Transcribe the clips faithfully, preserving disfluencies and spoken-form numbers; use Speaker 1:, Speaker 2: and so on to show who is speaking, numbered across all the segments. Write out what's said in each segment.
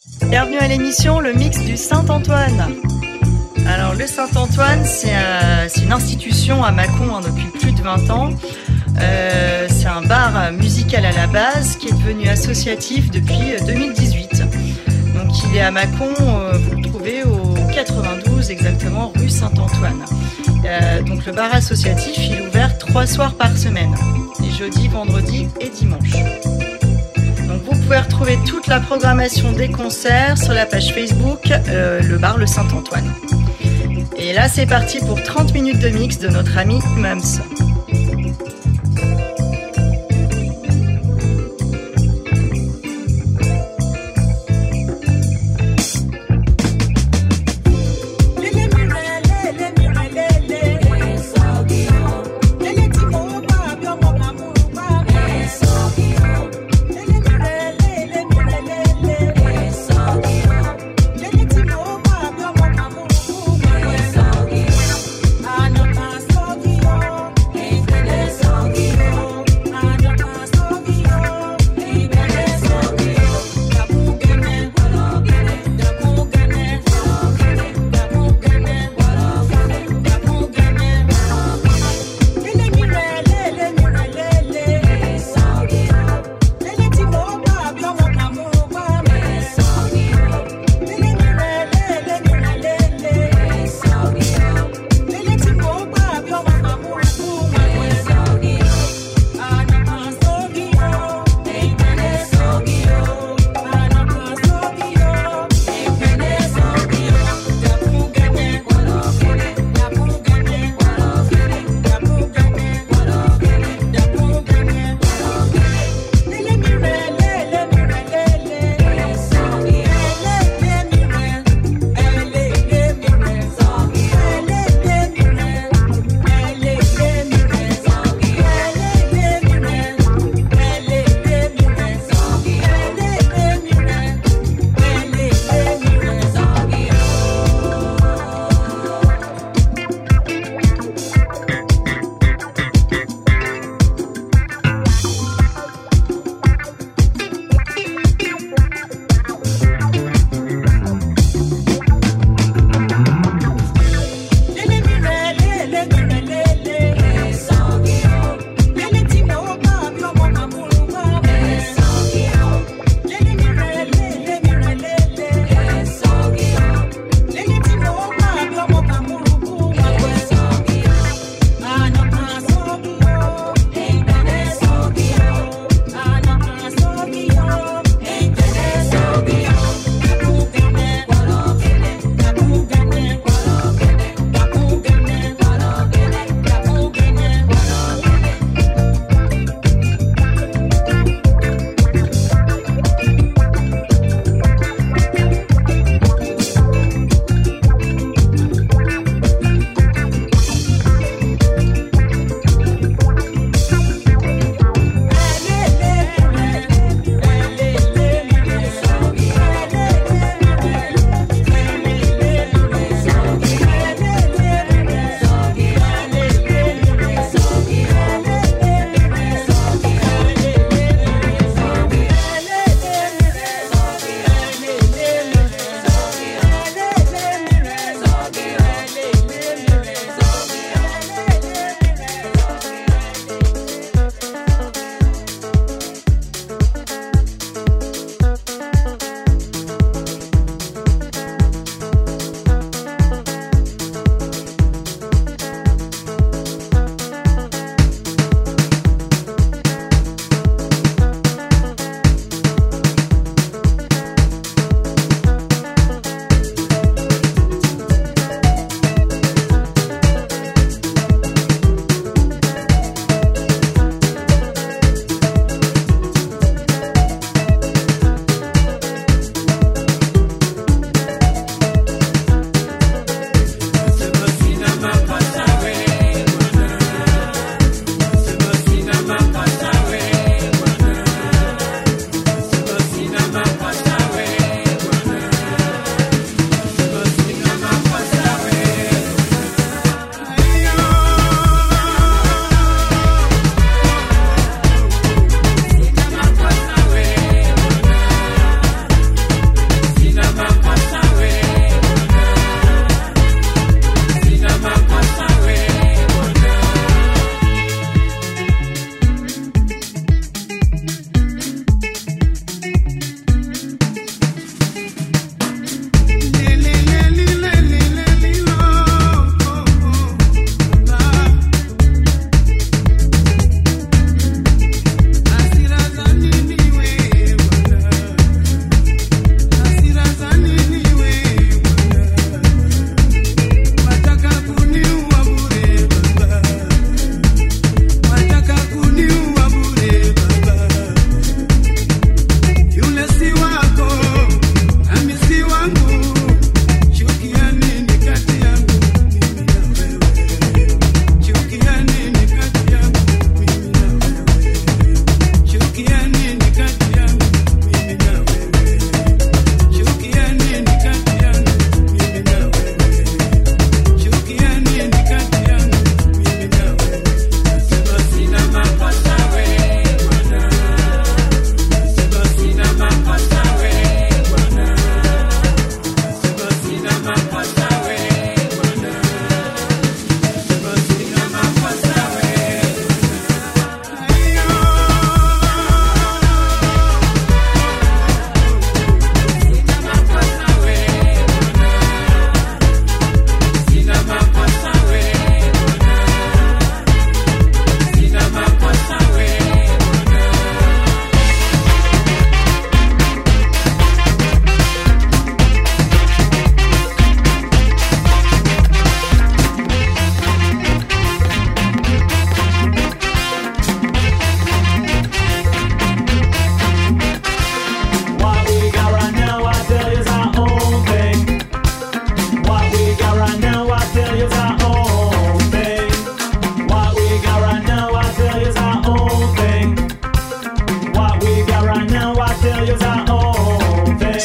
Speaker 1: Bienvenue à l'émission Le Mix du Saint-Antoine. Alors le Saint-Antoine, c'est, euh, c'est une institution à Mâcon hein, depuis plus de vingt ans. Euh, c'est un bar musical à la base qui est devenu associatif depuis deux mille dix-huit. Donc il est à Mâcon, euh, vous le trouvez au quatre-vingt-douze exactement rue Saint-Antoine. Euh, donc le bar associatif, il est ouvert trois soirs par semaine, les jeudis, vendredis et dimanches. Donc vous pouvez retrouver toute la programmation des concerts sur la page Facebook euh, Le Bar Le Saint-Antoine. Et là c'est parti pour trente minutes de mix de notre ami Mums.
Speaker 2: Another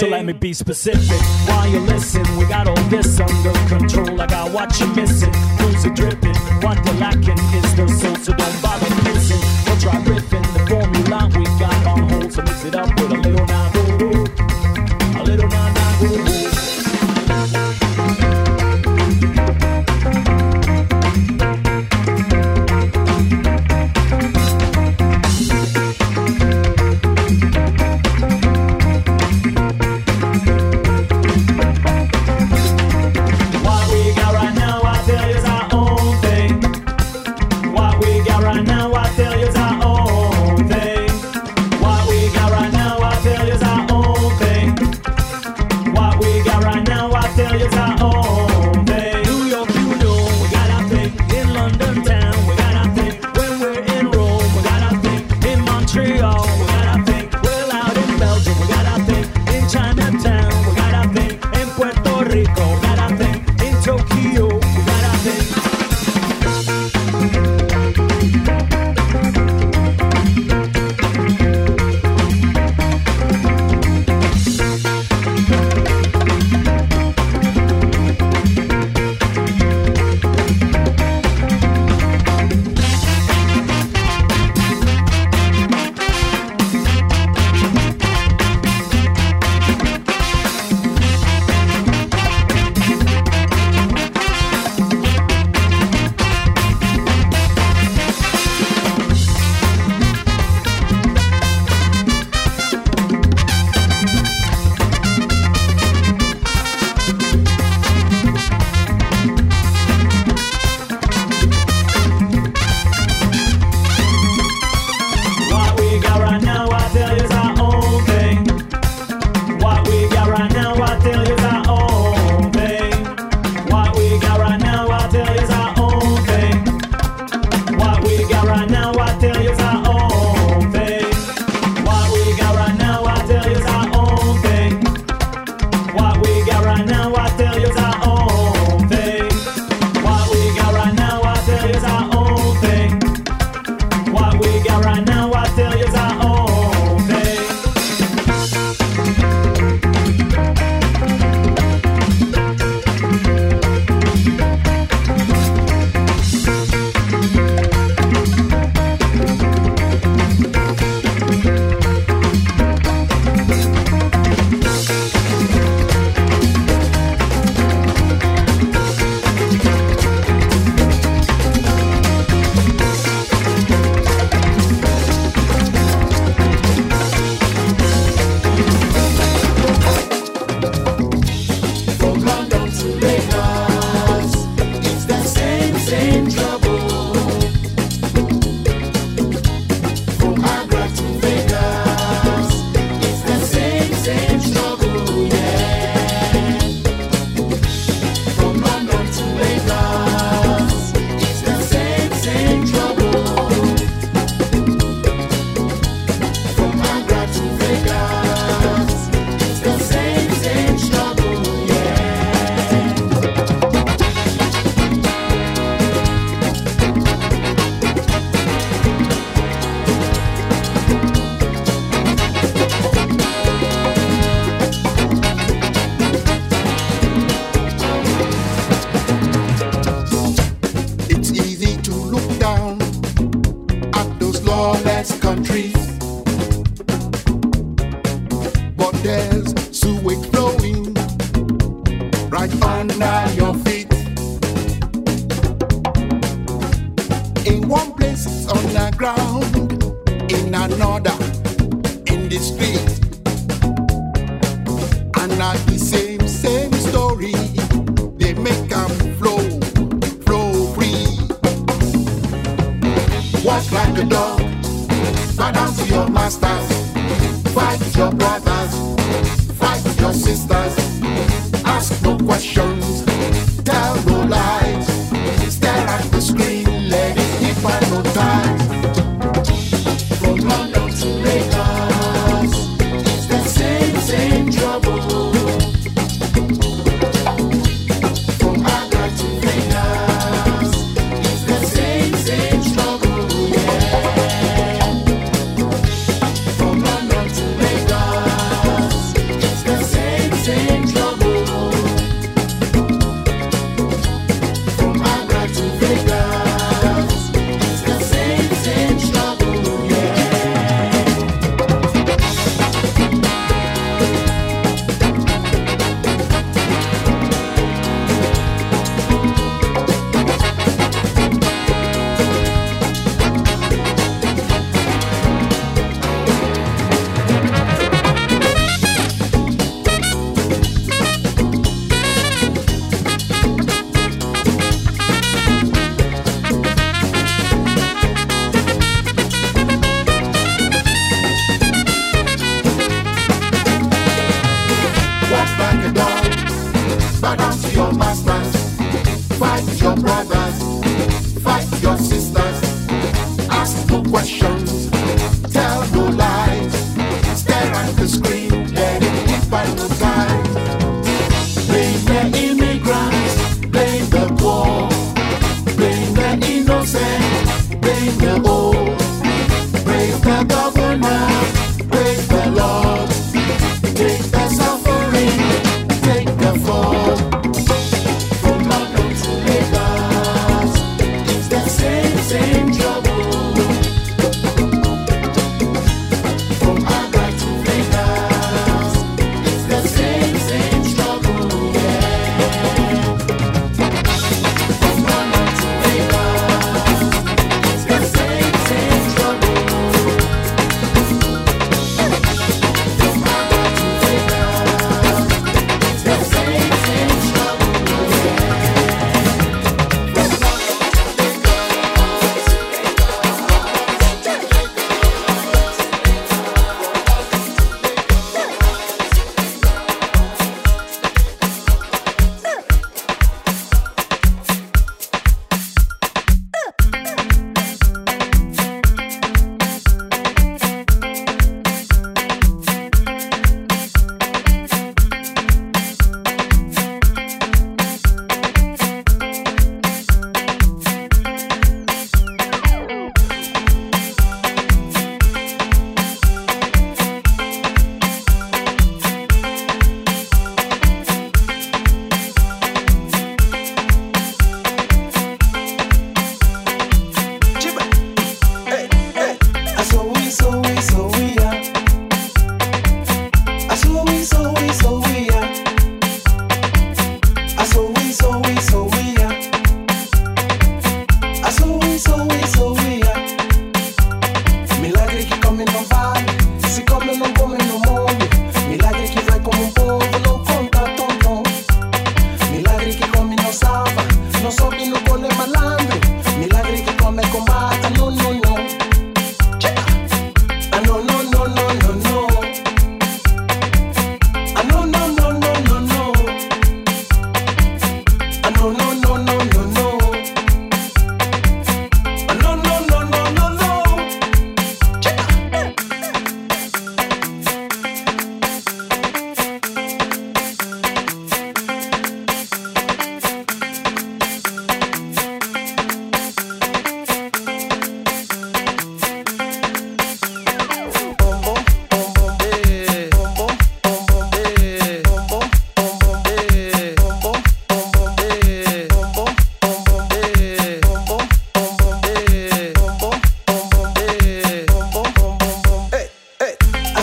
Speaker 2: So let me be specific while you listen. We got all this under control. I got what you're missing. Who's it dripping? What you're lacking is the soul. So don't bother missing. We'll try riffing the formula we got on hold. So mix it up with a little now, a little now, now,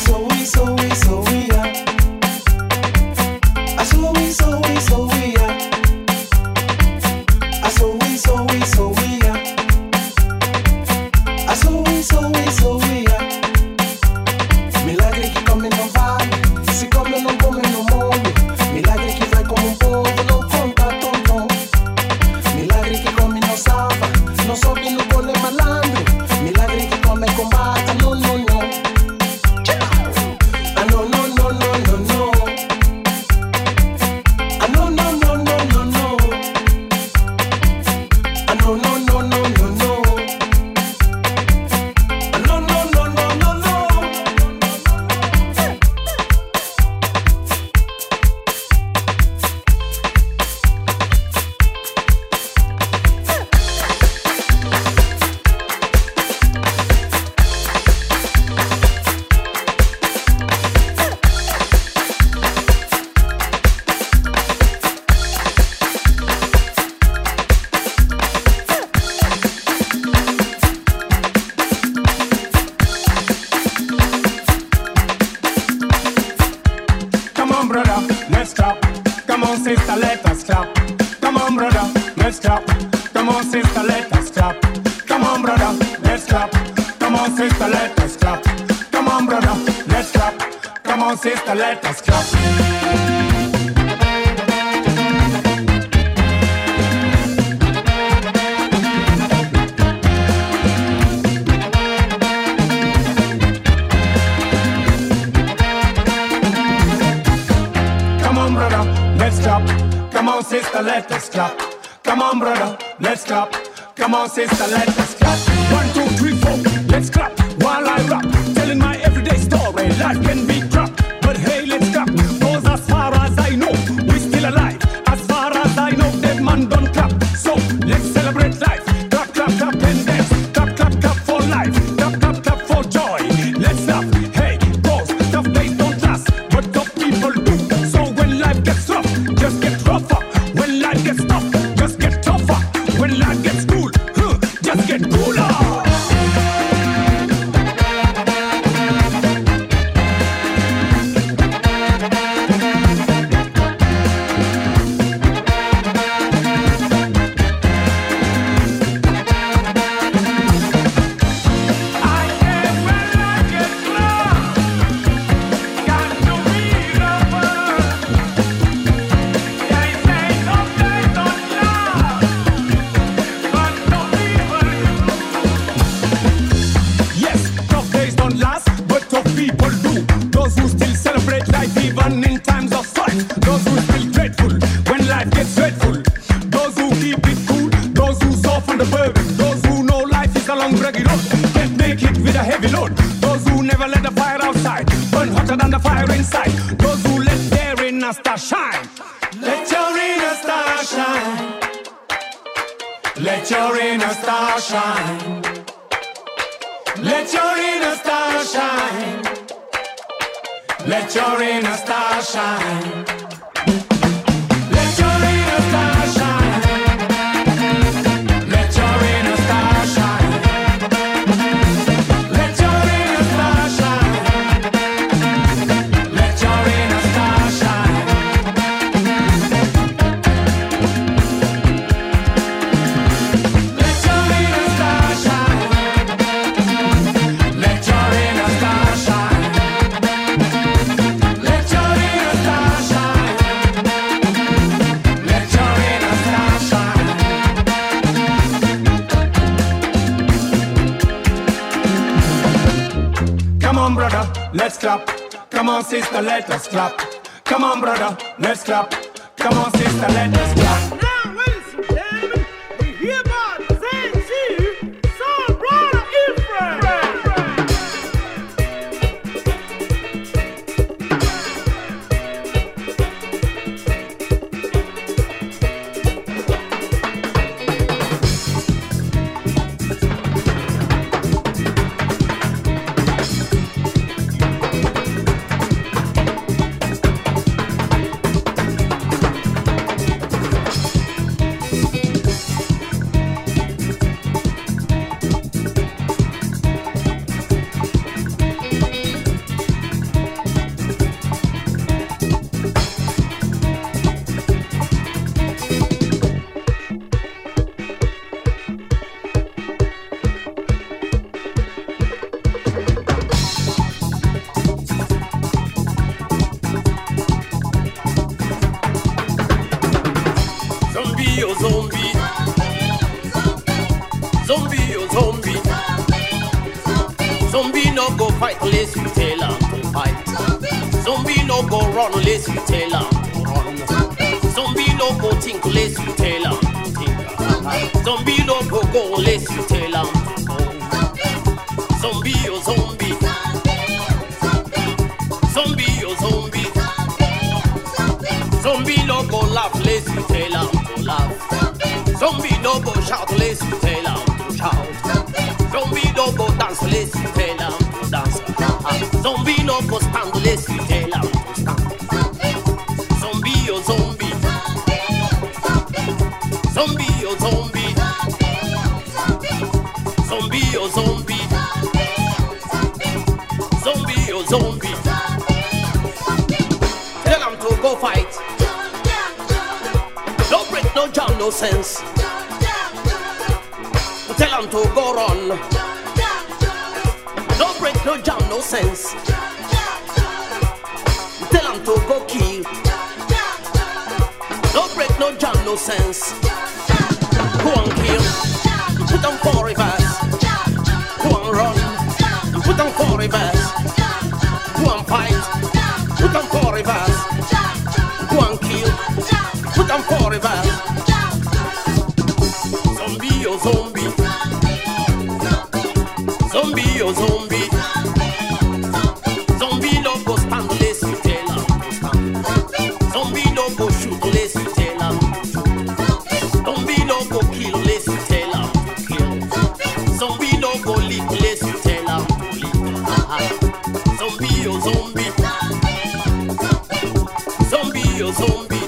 Speaker 3: Sister, let us clap. Come on, brother, let's clap. Come on, sister, let us clap.
Speaker 4: Now, ladies and gentlemen, we hereby present to you some brother Ephraim.
Speaker 5: zombie. Zombie, oh zombie. Zombie no go fight unless you tell him to fight. Zombie no go run unless you tell him to run. Zombie no go think unless you tell him to think. Zombie no go go unless you tell him to go. Zombie, oh zombie. Zombie, oh zombie. Zombie no go laugh unless you tell him to laugh. Zombie no go shout unless you tell him to shout. Zombie no go dance unless you tell him to dance. Zombie no go stand unless you tell him to stand. Zombie, oh zombie. Zombie, oh zombie. Zombie, oh zombie. Zombie, oh zombie. Tell him to go fight. No break, no jam, no sense. Tell him to go run. No break, no jam, no sense. Tell him to go kill. No break, no jam, no sense. Go and kill. Put on four reverse. Go and run. Put on four reverse. Go and fight. Put on four reverse. Go and kill. Put on four reverse. Zombie, oh zombie. Zombie, oh zombie. Zombie no go stand unless you tell him to stand. Zombie no go shoot unless you tell him to shoot. Zombie no go kill unless you tell him to kill. Zombie no go lick unless you tell him to lick. Zombie, oh zombie. Zombie, oh zombie.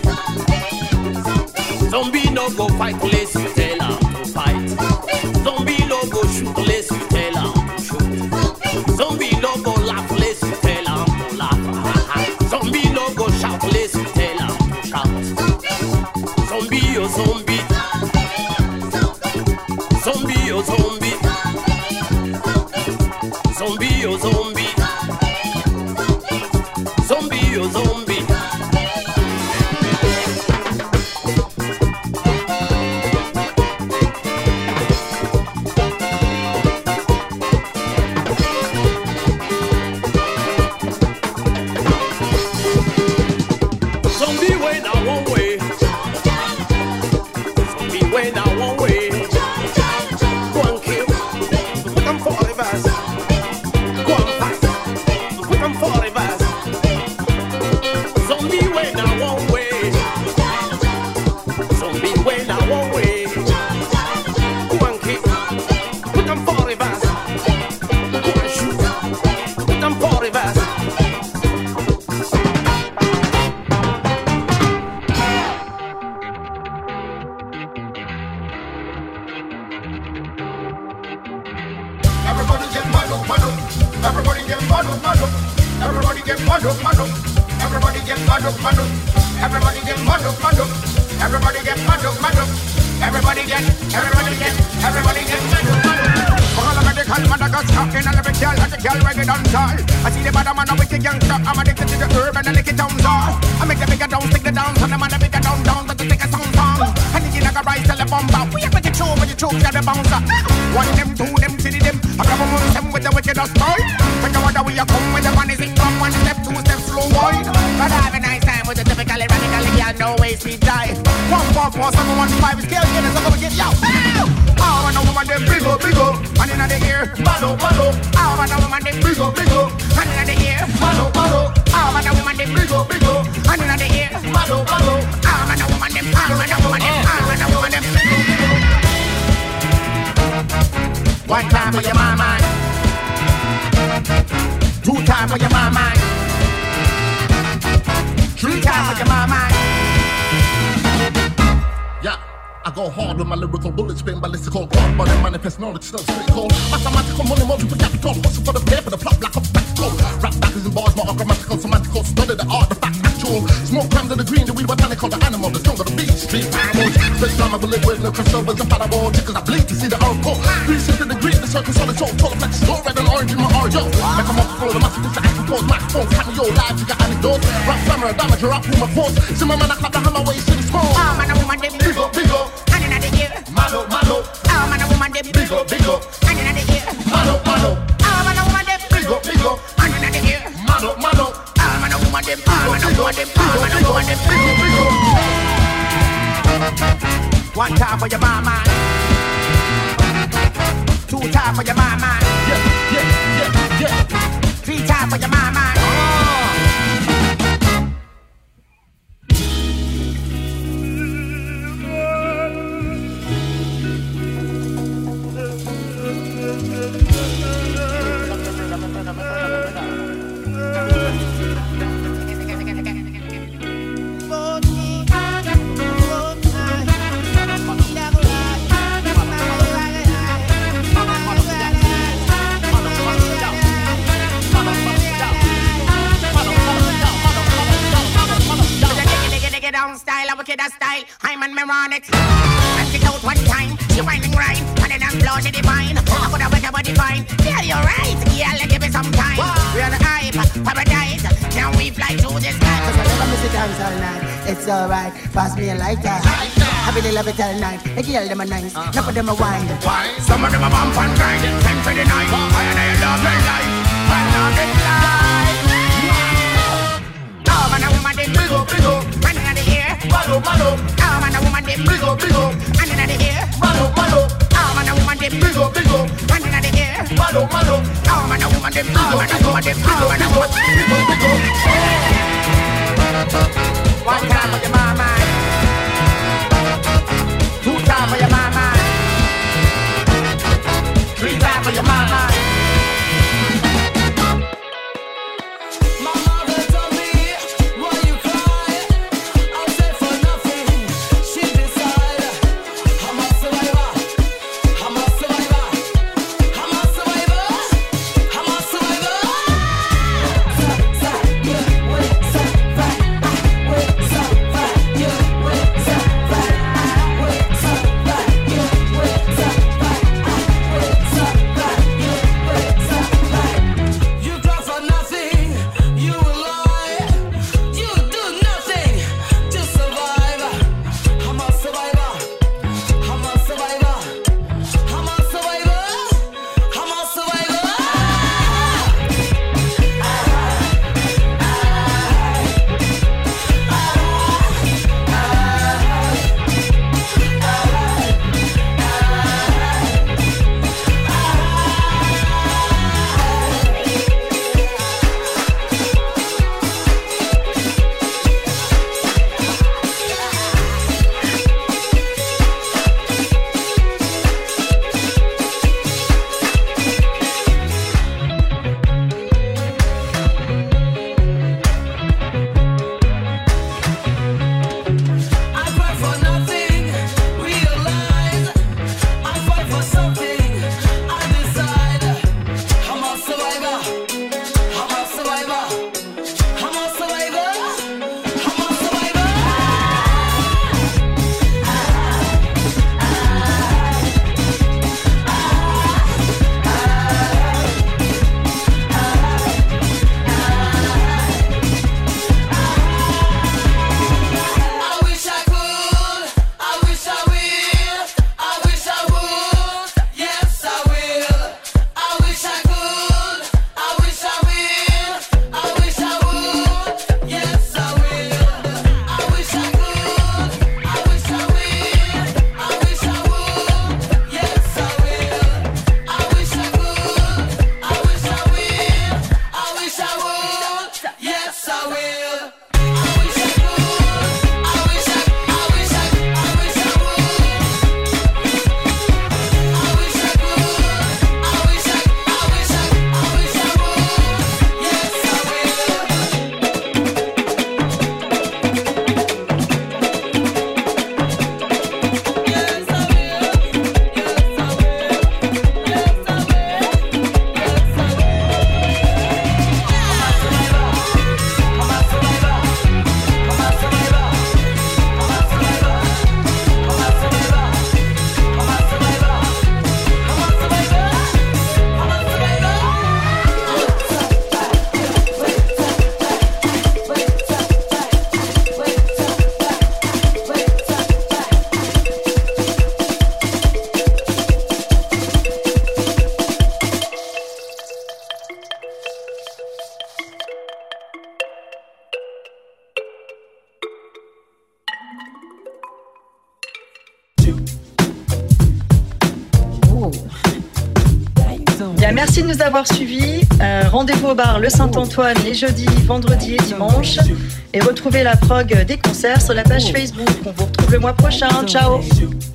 Speaker 5: Zombie no go fight unless you tell him to fight. Zombie no go shoot unless you tell him to shoot. Zombie no go laugh unless you tell him to laugh. Zombie no go shout unless you tell him to shout. Zombie, oh zombie. Zombie, oh zombie. Zombie, oh zombie. Zombie, oh zombie. Zombie way now one way. Zombie way now one way. Go and kill. Put them for reverse. Go and fight. Put them for reverse. Zombie way now one way. Zombie way now one way. Go and kill. Put them for reverse. Go and shoot. Put them for reverse.
Speaker 6: Everybody get mad up, mad up. Everybody get mad up, mad up. Everybody get mad up, mad up. Everybody get mad up, mad up. Everybody get mad up, mad up. Everybody get mad up, mad up. Everybody get, everybody get, everybody get mad up, mad up. All of the call Madagascar in a little girl, like a girl reggae dancehall. I see the bad man a wicked youngster. I'm addicted to the herb and the liquid towns all. I make the bigger down, stick the downs, and the man the bigger down, down, to take a sound song. And the like a rise, tell the bomber. We have to get show, but you choke, you're the bouncer. One them, two them, three them. I grab among them with the wickedest style. When you wonder where you come, when the man is in from one step, two steps slow wide. But I have a nice time with the typical radical, yeah, no way, speed die. One, four, four, seven, one, five, scale, get us, I'm gonna get yo. Oh, and a woman, them big up, big up. And in the ear, bado, bado. Oh, and a woman, them big up, big up. And in the ear, bado, bado. Oh, and a woman, them big up, big up. And in the ear, bado, bado. Oh, and a woman, them, oh, and a woman, them, oh, and a woman, them. One time for your mama. Two time for your mama. Three time for your mama.
Speaker 7: Yeah. I go hard with my lyrical bullets, spin ballistical, hard body manifest knowledge, still straight cold. Mathematical money, multiple capital, hustle for the paper, the plot like a spectacle. Rap backers and bars, more grammatical, semantical, study the art, the fact, actual. Smoke crimes of the green, the weed, botanical, the animal, the stronger, the beast, street animals. Straight time I believe with no crossovers, and fireball, tickles, I bleed to see the oracle. Three sixty degrees, the circle, solid soul, total flex, no red and orange. orange in my R, yo. Make a mouth full of the massive push, I can pause microphones. Cameo live, you got anecdotes. Rap slammer, damage, rap with my force. See my man, I clap the hammer, way shit is small.
Speaker 6: Oh, man, a woman, them
Speaker 7: big up, big up.
Speaker 6: And in the ear.
Speaker 7: Malo, malo.
Speaker 6: Oh, man, a woman, them
Speaker 7: big up, big up.
Speaker 6: And in the ear.
Speaker 7: Malo, malo.
Speaker 6: Oh, man, a woman, them
Speaker 7: big up, big up.
Speaker 6: And in the ear.
Speaker 7: Malo, malo.
Speaker 6: Oh, man, a woman, them Oh, man, a woman, them Oh, man, a woman, them
Speaker 7: big up, big up.
Speaker 6: One time for your mama. Two time for your mama.
Speaker 7: Yeah, yeah, yeah, yeah.
Speaker 6: Three time for your mama. Style, I'm on Mironics. Let's it out one time. You're winding right, and then I'm blown to divine. I could have wake up a divine. Yeah, you're right. Yeah, let's give it some time. We're on the hype, paradise. Now we fly to the sky.
Speaker 8: Cause I never miss a dance all night. It's alright. Pass me a lighter. I really love it all night. The girl them are nice. None of them are wine.
Speaker 6: Some of them are bump and grind. Ten for the night. I and I love their life. I love it life. Oh, man, a woman did
Speaker 7: big up, big up.
Speaker 6: Running out the ear.
Speaker 7: Malo, malo.
Speaker 6: Oh, man, a woman did
Speaker 7: big up, big up.
Speaker 6: Running out the ear.
Speaker 7: Malo, malo.
Speaker 6: Oh, man, a woman did
Speaker 7: big up, big up.
Speaker 6: Running out the ear.
Speaker 7: Malo, malo.
Speaker 6: Oh, man, a woman did Oh, man, a woman did Oh, man, a woman
Speaker 7: big up, big up.
Speaker 6: One time for your mama. Two time for your mama. Three time for your mama.
Speaker 9: Survivor.
Speaker 1: Bien, merci de nous avoir suivis. Euh, rendez-vous au bar Le Saint-Antoine les jeudis, vendredis et dimanches. Et retrouvez la prog des concerts sur la page Facebook. On vous retrouve le mois prochain. Ciao.